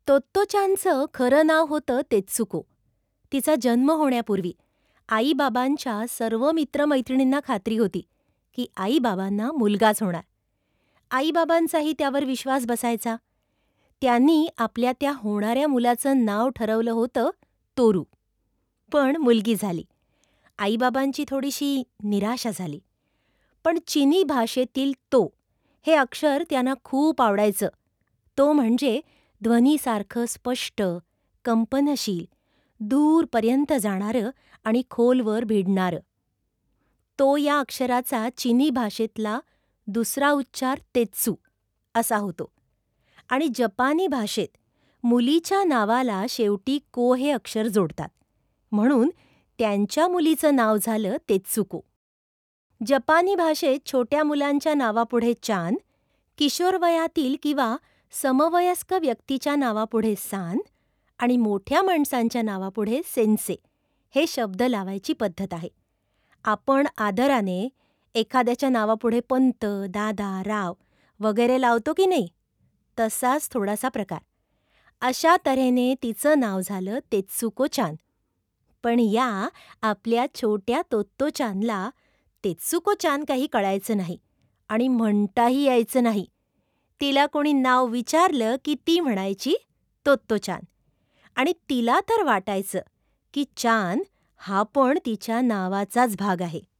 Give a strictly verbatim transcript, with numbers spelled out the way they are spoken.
तोत्तो-चानचं खरं नाव होतं तेत्सुको. तिचा जन्म होण्यापूर्वी आई-बाबांच्या सर्व मित्रमैत्रिणींना खात्री होती की आई-बाबांना मुलगाच होणार. आई-बाबांचाही त्यावर विश्वास बसायचा. त्यांनी आपल्या त्या होणाऱ्या मुलाचं नाव ठरवलं होतं तोरू. पण मुलगी झाली. आई-बाबांची थोडीशी निराशा झाली. पण चिनी भाषेतील तो हे अक्षर त्यांना खूप आवडायचं. तो म्हणजे ध्वनीसारखं स्पष्ट, कंपनशील, दूरपर्यंत जाणारं आणि खोलवर भिडणारं. तो या अक्षराचा चिनी भाषेतला दुसरा उच्चार तेत्सू असा होतो. आणि जपानी भाषेत मुलीच्या नावाला शेवटी को हे अक्षर जोडतात. म्हणून त्यांच्या मुलीचं नाव झालं तेत्सुको. जपानी भाषेत छोट्या मुलांच्या नावापुढे चान, किशोरवयातील किंवा समवयस्क व्यक्तीच्या नावापुढे सान आणि मोठ्या माणसांच्या नावापुढे सेन्से हे शब्द लावायची पद्धत आहे. आपण आदराने एखाद्याच्या नावापुढे पंत, दादा, राव वगैरे लावतो की नाही, तसाच थोडासा प्रकार. अशा तऱ्हेने तिचं नाव झालं तेत्सुको-चान. पण या आपल्या छोट्या तोत्तो-चानला तेत्सुको-चान काही कळायचं नाही आणि म्हणताही यायचं नाही. तिला कोणी नाव विचारलं की ती म्हणायची तोत्तो-चान. आणि तिला तर वाटायचं की चान हा पण तिच्या नावाचाच भाग आहे.